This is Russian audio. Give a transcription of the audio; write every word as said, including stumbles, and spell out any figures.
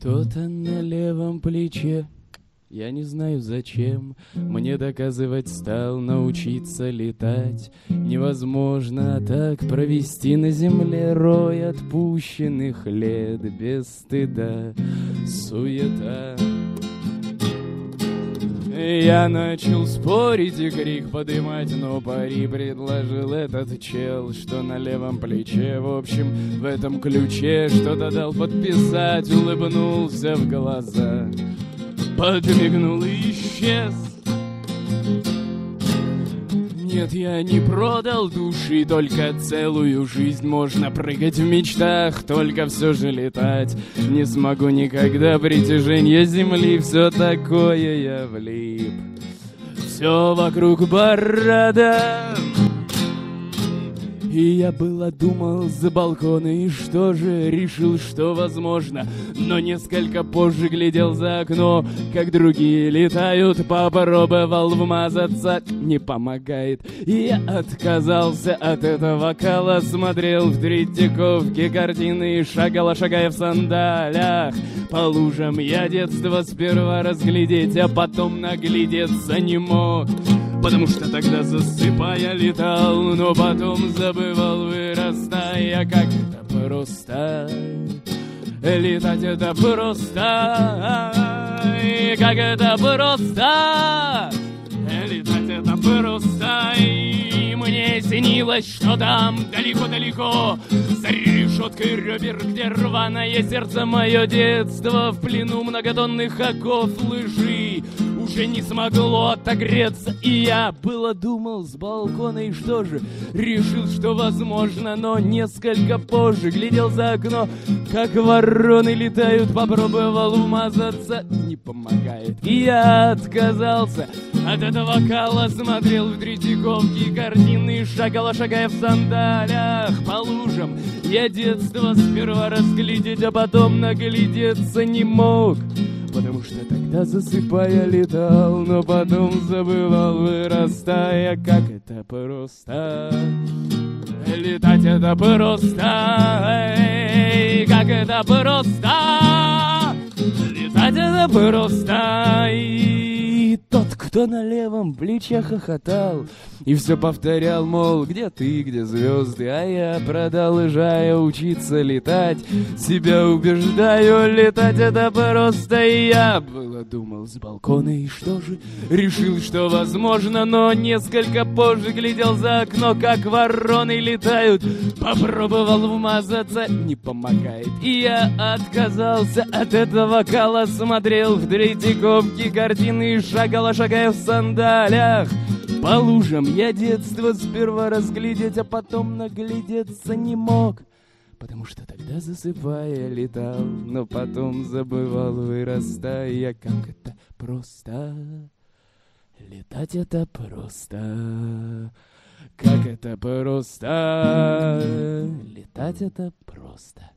Что-то на левом плече, я не знаю зачем. Мне доказывать стал, научиться летать невозможно так провести на земле рой отпущенных лет без стыда, суета. Я начал спорить и крик подымать, но пари предложил этот чел, что на левом плече. В общем, в этом ключе что-то дал подписать, улыбнулся в глаза, подмигнул и исчез. Нет, я не продал души, только целую жизнь. Можно прыгать в мечтах, только все же летать не смогу никогда. Притяжение земли, все такое я влип. Все вокруг борода. И я было думал за балкона, и что же, решил, что возможно. Но несколько позже глядел за окно, как другие летают. Попробовал вмазаться, не помогает. И я отказался от этого вокала, смотрел в Третьяковке картины, шагала, шагая в сандалях. По лужам я детство сперва разглядеть, а потом наглядеться не мог. Потому что тогда засыпая летал, но потом забывал, вырастая. Как это просто, летать это просто, как это просто, летать это просто. И мне снилось, что там далеко-далеко, за решеткой ребер, где рваное сердце, мое детство в плену многотонных оков лжи уже не смогло отогреться. И я было думал с балкона, и что же, решил, что возможно. Но несколько позже глядел за окно, как вороны летают. Попробовал вмазаться, не помогает. И я отказался от этого вокала, смотрел в Третьяковке картины, шагала, шагая в сандалях по лужам. Я детство сперва разглядеть, а потом наглядеться не мог. Потому что тогда засыпая летал, но потом забывал, вырастая. Как это просто, летать это просто, эй, как это просто, летать это просто. И тот, кто на левом плече хохотал и все повторял, мол, где ты, где звезды, а я продолжаю учиться летать, себя убеждаю, летать это просто. И я было думал с балкона, и что же, решил, что возможно. Но несколько позже глядел за окно, как вороны летают. Попробовал вмазаться, не помогает. И я отказался от этого вокала, смотрел в Третьяковке картины, шагала, шагая в сандалях по лужам. Я детство сперва разглядеть, а потом наглядеться не мог. Потому что тогда засыпая летал, но потом забывал, вырастая. Как это просто, летать это просто, как это просто, летать это просто.